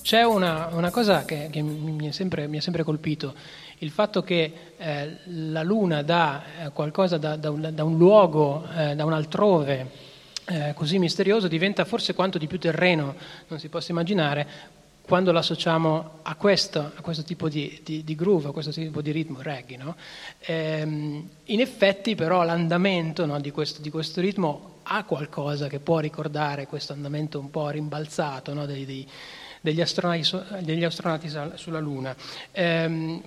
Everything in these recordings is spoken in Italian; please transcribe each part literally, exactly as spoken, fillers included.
c'è una, una cosa che, che mi, è sempre, mi è sempre colpito, il fatto che eh, la Luna dà eh, qualcosa da, da, un, da un luogo, eh, da un altrove eh, così misterioso, diventa forse quanto di più terreno non si possa immaginare quando l'associamo a questo, a questo tipo di, di, di groove, a questo tipo di ritmo reggae, no? Ehm, in effetti però l'andamento, no, di, questo, di questo ritmo ha qualcosa che può ricordare questo andamento un po' rimbalzato, no, dei, dei, degli astronauti, degli astronauti sulla Luna. Ehm,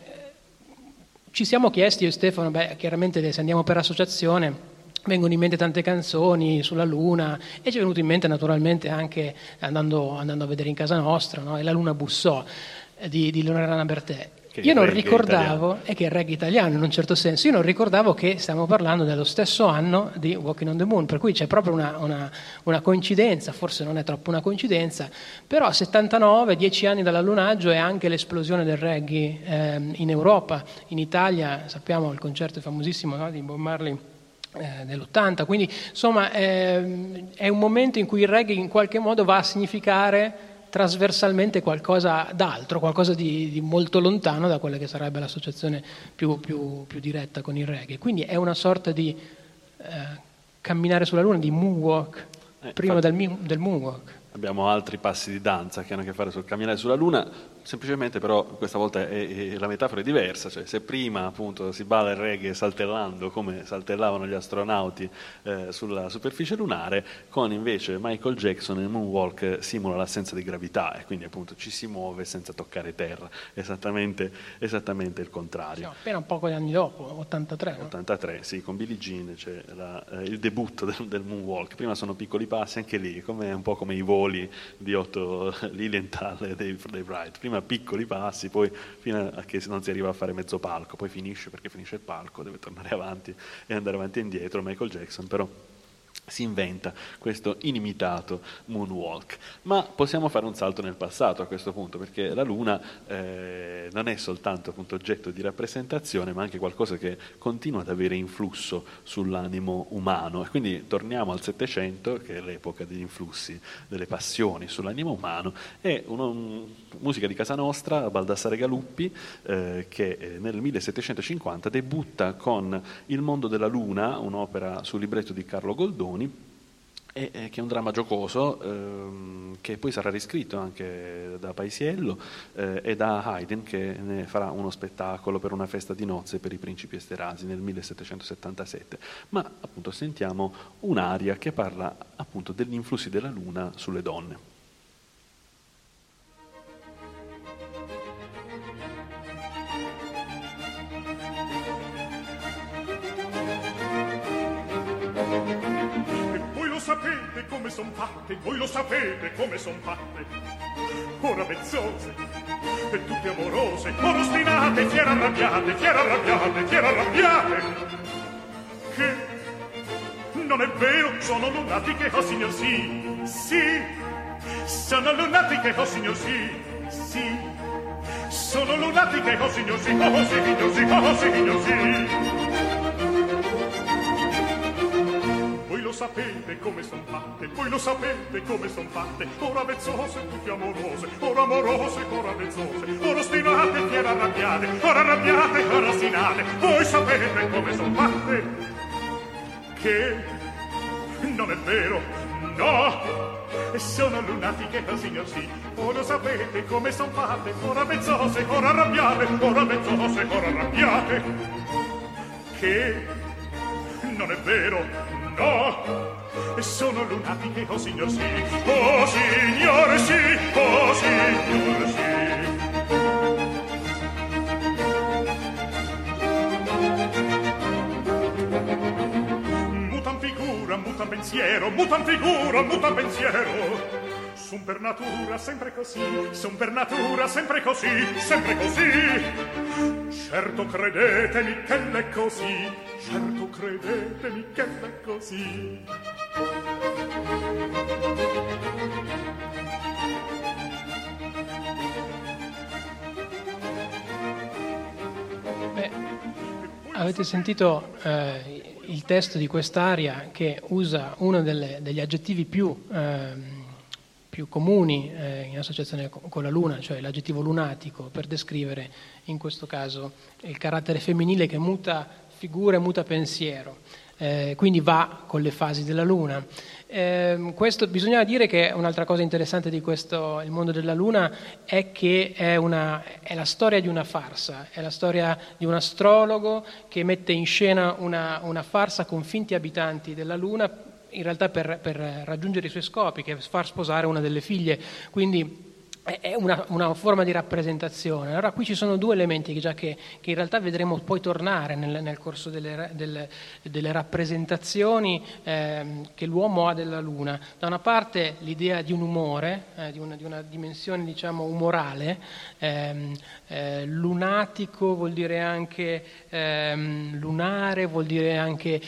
ci siamo chiesti io e Stefano, beh, chiaramente se andiamo per associazione vengono in mente tante canzoni sulla Luna e ci è venuto in mente naturalmente anche andando, andando a vedere in casa nostra, no? E la Luna bussò di, di Leonardo Bertè. Io non ricordavo, e che è il reggae italiano in un certo senso, io non ricordavo che stiamo parlando dello stesso anno di Walking on the Moon, per cui c'è proprio una, una, una coincidenza, forse non è troppo una coincidenza, però settantanove, dieci anni dall'allunaggio e anche l'esplosione del reggae ehm, in Europa, in Italia, sappiamo il concerto famosissimo, no, di Bob Marley eh, nell'ottanta, quindi insomma ehm, è un momento in cui il reggae in qualche modo va a significare trasversalmente qualcosa d'altro, qualcosa di, di molto lontano da quella che sarebbe l'associazione più, più, più diretta con il reggae. Quindi è una sorta di eh, camminare sulla Luna, di moonwalk, eh, prima infatti, del, del moonwalk. Abbiamo altri passi di danza che hanno a che fare sul camminare sulla Luna, semplicemente però questa volta è, è, la metafora è diversa, cioè se prima appunto si balla il reggae saltellando come saltellavano gli astronauti eh, sulla superficie lunare, con invece Michael Jackson il moonwalk simula l'assenza di gravità e quindi appunto ci si muove senza toccare terra, esattamente, esattamente il contrario. Siamo appena un poco di anni dopo, ottantatré. No? ottantatré, sì, con Billie Jean c'è la, eh, il debutto del, del moonwalk, prima sono piccoli passi, anche lì come, un po' come i voli di Otto Lilienthal e Dave, Dave Wright, prima piccoli passi, poi fino a che non si arriva a fare mezzo palco, poi finisce perché finisce il palco, deve tornare avanti e andare avanti e indietro. Michael Jackson però si inventa questo inimitato moonwalk. Ma possiamo fare un salto nel passato a questo punto, perché la Luna eh, non è soltanto appunto oggetto di rappresentazione, ma anche qualcosa che continua ad avere influsso sull'animo umano. E quindi torniamo al Settecento, che è l'epoca degli influssi, delle passioni sull'animo umano, e una un, musica di casa nostra, Baldassare Galuppi, eh, che eh, nel millesettecentocinquanta debutta con Il mondo della Luna, un'opera sul libretto di Carlo Goldoni, E, e che è un dramma giocoso ehm, che poi sarà riscritto anche da Paisiello eh, e da Haydn, che ne farà uno spettacolo per una festa di nozze per i principi Esterasi nel millesettecentosettantasette. Ma appunto sentiamo un'aria che parla appunto degli influssi della Luna sulle donne. Sapete come son fatte, voi lo sapete come son fatte, ora vezzose e tutte amorose, ora ostinate, fiere arrabbiate, fiere arrabbiate, fiere arrabbiate, che non è vero, sono lunatiche, oh signor sì, sì, sono lunatiche, oh signor sì, sì, sono lunatiche, oh signor sì, oh signor sì, oh signor sì. Lo sapete come son fatte, voi lo sapete come son fatte, ora vezzose, tutte amorose, ora amorose, ora vezzose, ora ostinate, fiere arrabbiate, ora arrabbiate, ora ostinate, voi sapete come son fatte, che non è vero, no, sono lunatiche, oh signor sì, ora lo sapete come son fatte, ora vezzose, ora arrabbiate, ora vezzose, ora arrabbiate, che non è vero, no, sono lunatiche, oh signor sì, oh signore sì, oh signore sì. Mutan figura, mutan pensiero, mutan figura, mutan pensiero. Son per natura sempre così, son per natura sempre così, sempre così. Certo credetemi che l'è così, certo credetemi che l'è così. Beh, avete sentito eh, il testo di quest'aria che usa uno delle, degli aggettivi più... Eh, più comuni eh, in associazione con la luna, cioè l'aggettivo lunatico, per descrivere in questo caso il carattere femminile che muta figura e muta pensiero, eh, quindi va con le fasi della luna. Eh, questo bisogna dire che un'altra cosa interessante di questo, il mondo della luna, è che è, una, è la storia di una farsa, è la storia di un astrologo che mette in scena una, una farsa con finti abitanti della luna, in realtà per, per raggiungere i suoi scopi, che è far sposare una delle figlie, quindi è una, una forma di rappresentazione. Allora qui ci sono due elementi che già che, che in realtà vedremo poi tornare nel, nel corso delle, delle, delle rappresentazioni eh, che l'uomo ha della luna. Da una parte l'idea di un umore, eh, di, una, di una dimensione diciamo umorale, ehm, eh, lunatico vuol dire anche ehm, lunare, vuol dire anche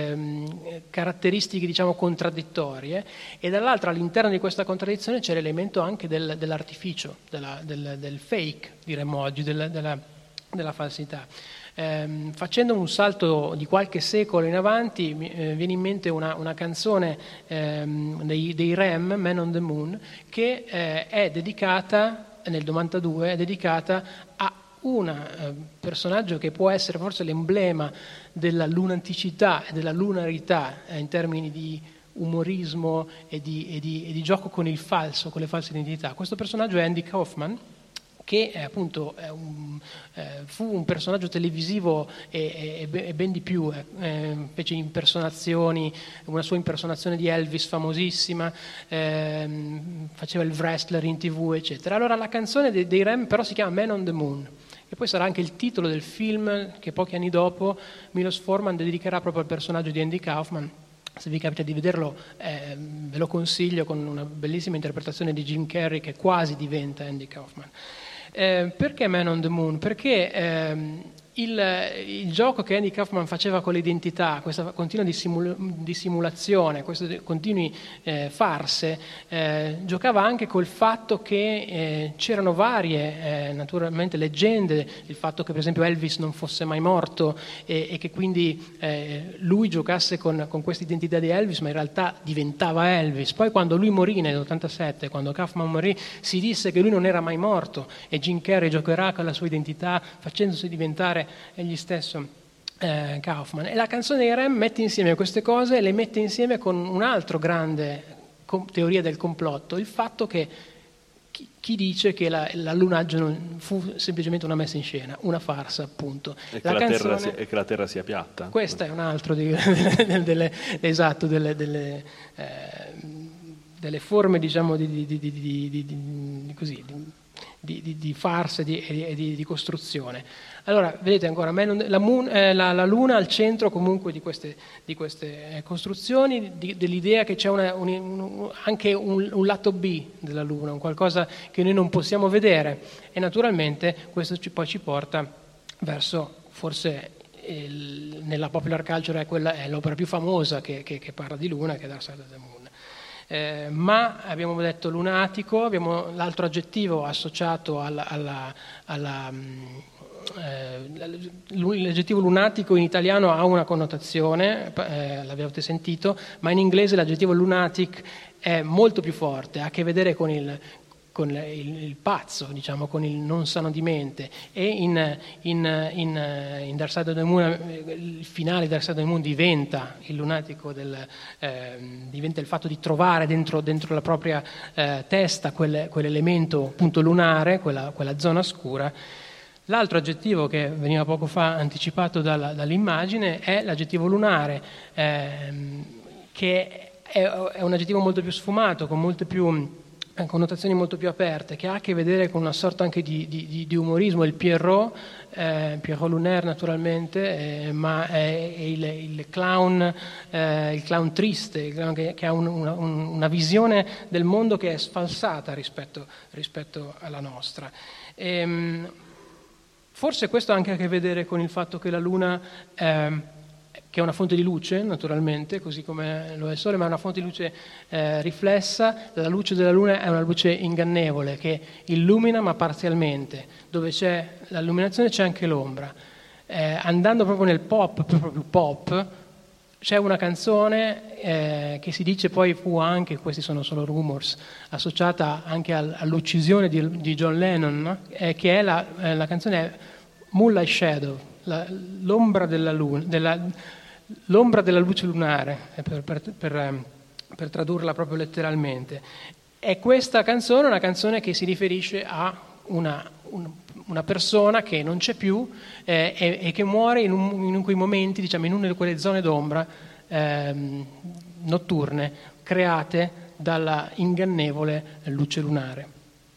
ehm, caratteristiche diciamo contraddittorie, e dall'altra all'interno di questa contraddizione c'è l'elemento anche del, dell'artificio, della, del, del fake, diremmo oggi, della, della, della falsità. Eh, facendo un salto di qualche secolo in avanti, mi eh, viene in mente una, una canzone eh, dei, dei R E M, Man on the Moon, che eh, è dedicata, nel novantadue, è dedicata a un eh, personaggio che può essere forse l'emblema della lunaticità e della lunarità eh, in termini di umorismo e di, e, di, e di gioco con il falso, con le false identità. Questo personaggio è Andy Kaufman, che è appunto è un, eh, fu un personaggio televisivo e, e, e ben di più, eh, fece impersonazioni, una sua impersonazione di Elvis famosissima, eh, faceva il wrestler in tv, eccetera. Allora la canzone dei, dei R E M però si chiama Man on the Moon, e poi sarà anche il titolo del film che pochi anni dopo Milos Forman dedicherà proprio al personaggio di Andy Kaufman. Se vi capita di vederlo, eh, ve lo consiglio, con una bellissima interpretazione di Jim Carrey che quasi diventa Andy Kaufman. Eh, perché Man on the Moon? Perché ehm, il, il gioco che Andy Kaufman faceva con l'identità, questa continua dissimul- dissimulazione, queste continue eh, farse, eh, giocava anche col fatto che eh, c'erano varie, eh, naturalmente, leggende, il fatto che per esempio Elvis non fosse mai morto e, e che quindi eh, lui giocasse con, con questa identità di Elvis, ma in realtà diventava Elvis. Poi quando lui morì nell'ottantasette, quando Kaufman morì, si disse che lui non era mai morto e Jim Carrey giocherà con la sua identità facendosi diventare egli stesso eh, Kaufman. E la canzone dei R E M mette insieme queste cose e le mette insieme con un altro grande com- teoria del complotto, il fatto che chi, chi dice che la, l'allunaggio non fu semplicemente una messa in scena, una farsa appunto. E che la la, canzone, terra sia, e che la terra sia piatta. Questo è un altro di, delle, delle, esatto, delle, delle, eh, delle forme diciamo di, di, di, di, di, di, di così di, Di, di, di farsa e di, di, di costruzione. Allora, vedete ancora, la, moon, eh, la, la Luna al centro comunque di queste, di queste eh, costruzioni, di, dell'idea che c'è una, un, un, anche un, un lato B della Luna, un qualcosa che noi non possiamo vedere, e naturalmente questo ci, poi ci porta verso, forse il, nella popular culture è, quella, è l'opera più famosa che, che, che parla di Luna, che è Dark Side of the Moon. Eh, ma abbiamo detto lunatico, abbiamo l'altro aggettivo associato alla, alla, alla eh, l'aggettivo lunatico in italiano ha una connotazione, eh, l'avete sentito, ma in inglese l'aggettivo lunatic è molto più forte, ha a che vedere con il con il, il pazzo, diciamo, con il non sano di mente, e in, in, in, in Dark Side of the Moon, il finale di Dark Side of the Moon diventa il lunatico, del, eh, diventa il fatto di trovare dentro, dentro la propria eh, testa quel, quell'elemento appunto lunare, quella, quella zona scura. L'altro aggettivo che veniva poco fa anticipato dalla, dall'immagine è l'aggettivo lunare, ehm, che è, è un aggettivo molto più sfumato, con molte più connotazioni molto più aperte, che ha a che vedere con una sorta anche di, di, di umorismo. Il Pierrot, eh, Pierrot Lunaire naturalmente, eh, ma è il, il clown, eh, il clown triste, il clown che, che ha un, una, una visione del mondo che è sfalsata rispetto, rispetto alla nostra. E, forse questo ha anche a che vedere con il fatto che la Luna, eh, che è una fonte di luce, naturalmente, così come lo è il Sole, ma è una fonte di luce eh, riflessa. La luce della Luna è una luce ingannevole, che illumina ma parzialmente. Dove c'è l'illuminazione c'è anche l'ombra. Eh, andando proprio nel pop, proprio pop, c'è una canzone eh, che si dice poi fu anche, questi sono solo rumors, associata anche al, all'uccisione di, di John Lennon, no? eh, che è la, eh, la canzone Moonlight Shadow, la, l'ombra della luna, della, l'ombra della luce lunare, per, per, per, per tradurla proprio letteralmente. E questa canzone è una canzone che si riferisce a una, un, una persona che non c'è più eh, e, e che muore in, un, in quei momenti, diciamo, in una di quelle zone d'ombra eh, notturne create dalla ingannevole luce lunare.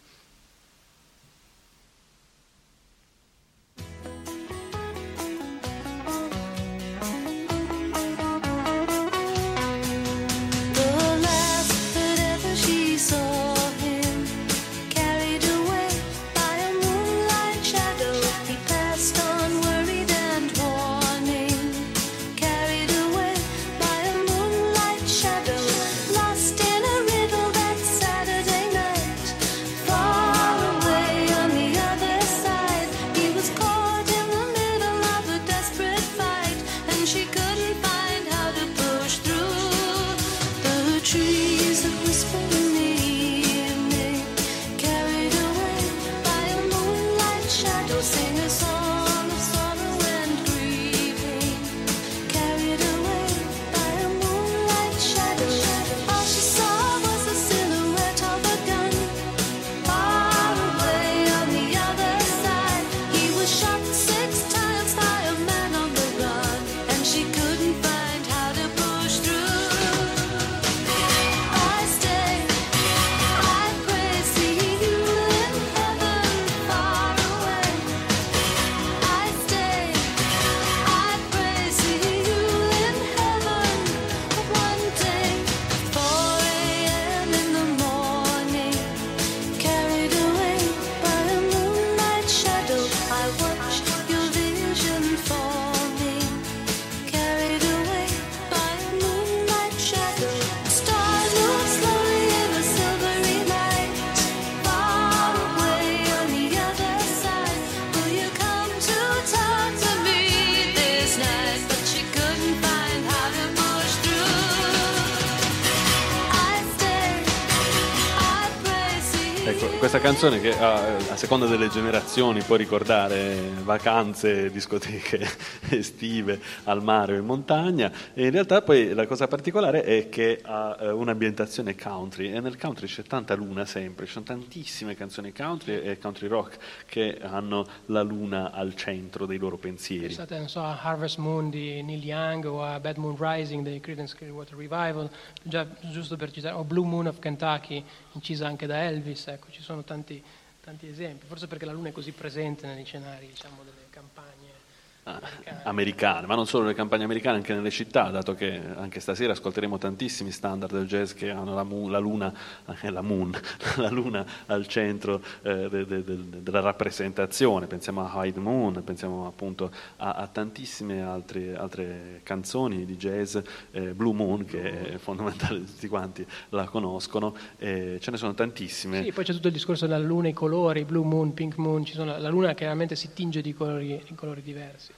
Questa canzone che a, a seconda delle generazioni può ricordare vacanze, discoteche estive al mare o in montagna, e in realtà poi la cosa particolare è che ha eh, un'ambientazione country, e nel country c'è tanta luna sempre, ci sono tantissime canzoni country e country rock che hanno la luna al centro dei loro pensieri. Pensate, non so, a Harvest Moon di Neil Young o a Bad Moon Rising dei Creedence Clearwater Revival, già giusto per citare, o Blue Moon of Kentucky, incisa anche da Elvis, ecco, ci sono tanti, tanti esempi, forse perché la luna è così presente negli scenari, diciamo, delle campagne americane. americane, ma non solo nelle campagne americane, anche nelle città, dato che anche stasera ascolteremo tantissimi standard del jazz che hanno la, mu- la luna, eh, la moon, la luna al centro eh, de- de- de- della rappresentazione. Pensiamo a High Moon, pensiamo appunto a, a tantissime altre, altre canzoni di jazz, eh, Blue Moon, che è fondamentale, tutti quanti la conoscono, eh, ce ne sono tantissime. Sì, poi c'è tutto il discorso della luna, i colori, Blue Moon, Pink Moon, ci sono, la luna chiaramente si tinge di colori, di colori diversi.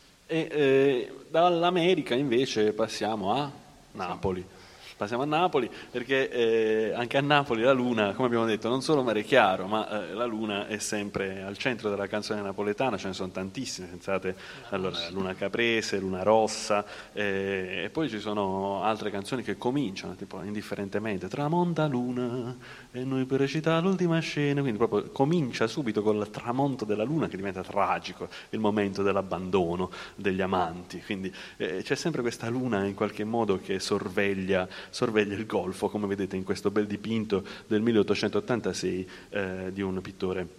E eh, dall'America invece passiamo a Napoli. Passiamo a Napoli perché eh, anche a Napoli la luna, come abbiamo detto, non solo mare chiaro, ma eh, la luna è sempre al centro della canzone napoletana, ce ne sono tantissime, pensate, allora, Luna Caprese, Luna Rossa, eh, e poi ci sono altre canzoni che cominciano, tipo Indifferentemente, tramonta luna e noi per recitare l'ultima scena, quindi proprio comincia subito col tramonto della luna che diventa tragico, il momento dell'abbandono degli amanti, quindi eh, c'è sempre questa luna in qualche modo che sorveglia sorveglia il golfo, come vedete in questo bel dipinto del milleottocentottantasei eh, di un pittore,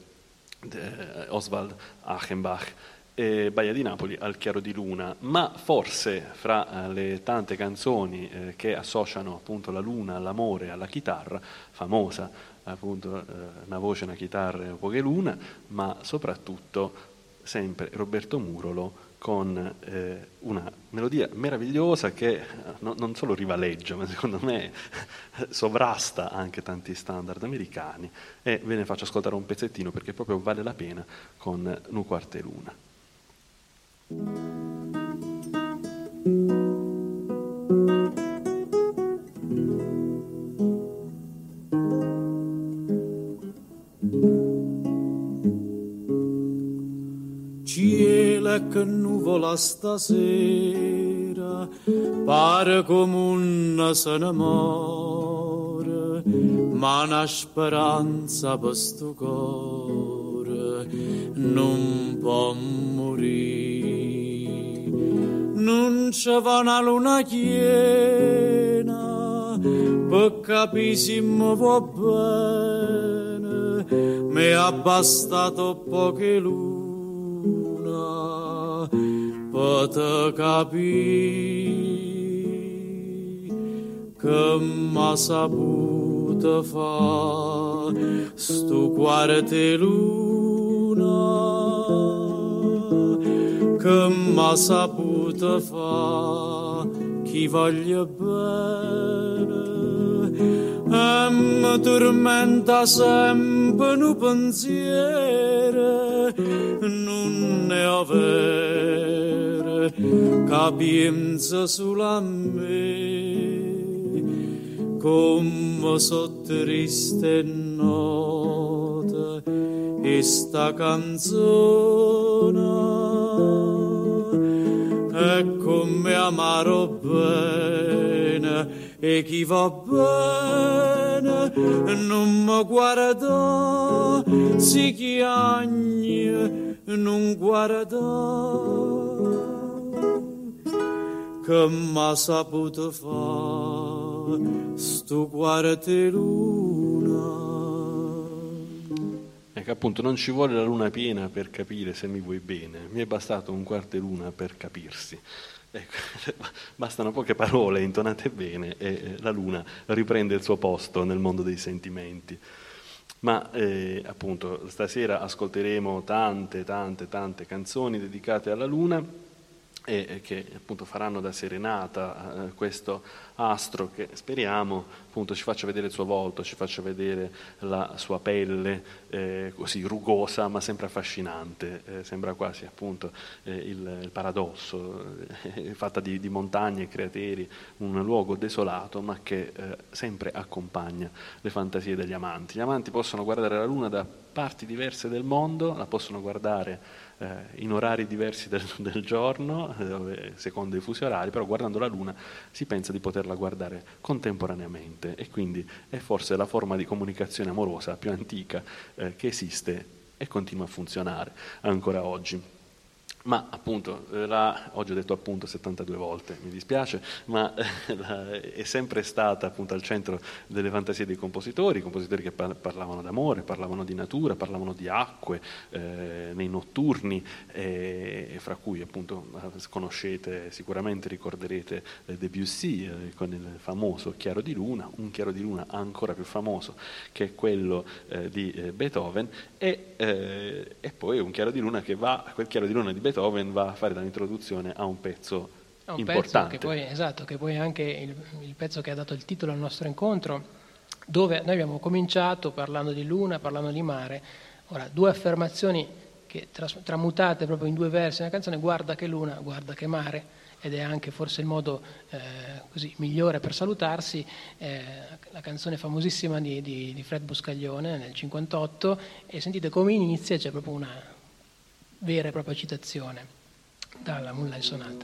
eh, Oswald Achenbach. E Baia di Napoli al chiaro di luna, ma forse fra eh, le tante canzoni eh, che associano appunto la luna all'amore, alla chitarra, famosa appunto eh, una voce, una chitarra e poche luna, ma soprattutto sempre Roberto Murolo con eh, una melodia meravigliosa che no, non solo rivaleggia, ma secondo me sovrasta anche tanti standard americani, e ve ne faccio ascoltare un pezzettino perché proprio vale la pena, con Nu Quarte Luna. nuvola stasera pare come un se ne muore, ma una speranza per sto cuore non può morire. Non c'è va una luna piena per capire se mi va bene, mi è bastato poche luna per te capire che m'ha saputo fa sto quarto luna, che m'ha saputo fa chi voglio bene. E mi tormenta sempre un pensiero, non ne ho vero, capienza sulla me, come so triste note e sta canzone, e come amaro bene e chi va bene non mi guarda, si chiagna non guarda, che m'ha saputo fa sto quarto luna. Ecco, appunto, non ci vuole la luna piena per capire se mi vuoi bene, mi è bastato un quarto luna per capirsi. Ecco, bastano poche parole intonate bene e la luna riprende il suo posto nel mondo dei sentimenti. Ma eh, appunto stasera ascolteremo tante tante tante canzoni dedicate alla luna e, e che appunto faranno da serenata a questo astro che speriamo appunto ci faccia vedere il suo volto, ci faccia vedere la sua pelle eh, così rugosa ma sempre affascinante, eh, sembra quasi appunto eh, il, il paradosso, eh, fatta di, di montagne e crateri, un luogo desolato ma che eh, sempre accompagna le fantasie degli amanti. Gli amanti possono guardare la luna da parti diverse del mondo, la possono guardare eh, in orari diversi del, del giorno, eh, secondo i fusi orari, però guardando la luna si pensa di poterla guardare contemporaneamente e quindi è forse la forma di comunicazione amorosa più antica eh, che esiste e continua a funzionare ancora oggi. Ma appunto, la, oggi ho detto appunto settantadue volte, mi dispiace, ma la, è sempre stata appunto al centro delle fantasie dei compositori, compositori che par- parlavano d'amore, parlavano di natura, parlavano di acque, eh, nei notturni, eh, fra cui appunto conoscete, sicuramente ricorderete eh, Debussy eh, con il famoso Chiaro di Luna, un Chiaro di Luna ancora più famoso che è quello eh, di eh, Beethoven, e, eh, e poi un Chiaro di Luna che va, quel Chiaro di Luna di Beethoven Beethoven va a fare l'introduzione a un pezzo a un importante. Pezzo che poi, esatto, che poi è anche il, il pezzo che ha dato il titolo al nostro incontro, dove noi abbiamo cominciato parlando di luna, parlando di mare. Ora, due affermazioni che tras- tramutate proprio in due versi nella canzone, guarda che luna, guarda che mare, ed è anche forse il modo eh, così migliore per salutarsi. Eh, la canzone famosissima di, di, di Fred Buscaglione nel cinquantotto, e sentite come inizia, c'è proprio una vera e propria citazione dalla Moonlight Sonata.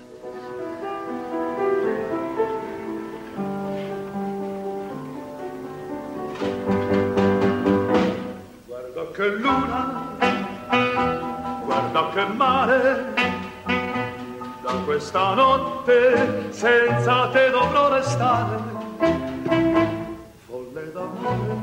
Guarda che luna, guarda che mare, da questa notte senza te dovrò restare, folle d'amore,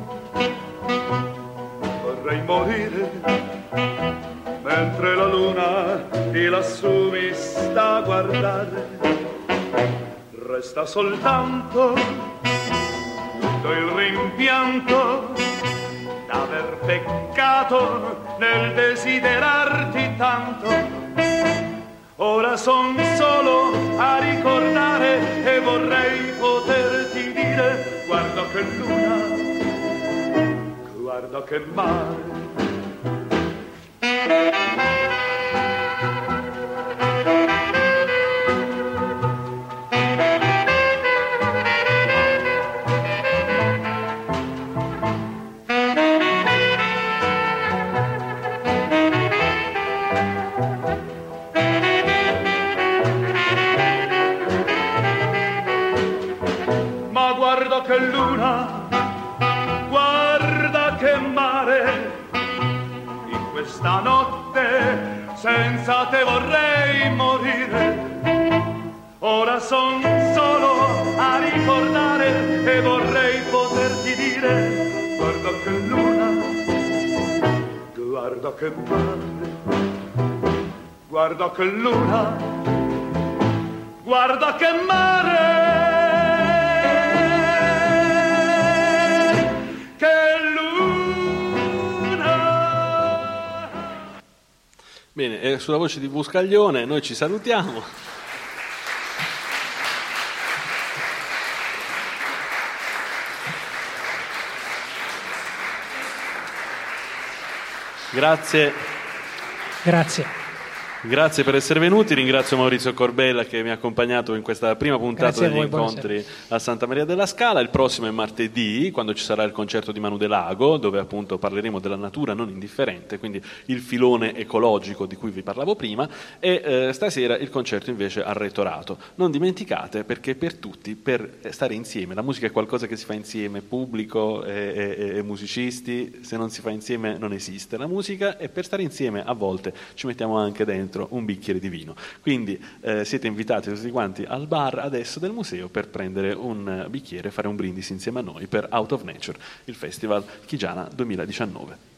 vorrei morire, mentre la luna di lassù mi sta a guardare. Resta soltanto tutto il rimpianto d'aver peccato nel desiderarti tanto. Ora son solo a ricordare e vorrei poterti dire: guarda che luna, guarda che mare. guarda che luna, guarda che mare, in questa notte senza te vorrei morire. Ora son solo a ricordare e vorrei poterti dire: guarda che luna, guarda che mare, guarda che luna, guarda che mare, che luna. Bene, eh, sulla voce di Buscaglione noi ci salutiamo. Grazie. Grazie. Grazie per essere venuti, ringrazio Maurizio Corbella che mi ha accompagnato in questa prima puntata Grazie a degli voi, incontri buonasera. a Santa Maria della Scala. Il prossimo è martedì, quando ci sarà il concerto di Manu Delago, dove appunto parleremo della natura non indifferente, quindi il filone ecologico di cui vi parlavo prima, e eh, stasera il concerto invece al Rettorato. Non dimenticate, perché per tutti, per stare insieme, la musica è qualcosa che si fa insieme, pubblico e, e, e musicisti, se non si fa insieme non esiste la musica, e per stare insieme a volte ci mettiamo anche dentro un bicchiere di vino. Quindi eh, siete invitati tutti quanti al bar adesso del museo per prendere un bicchiere e fare un brindisi insieme a noi per Out of Nature, il festival Chigiana duemiladiciannove.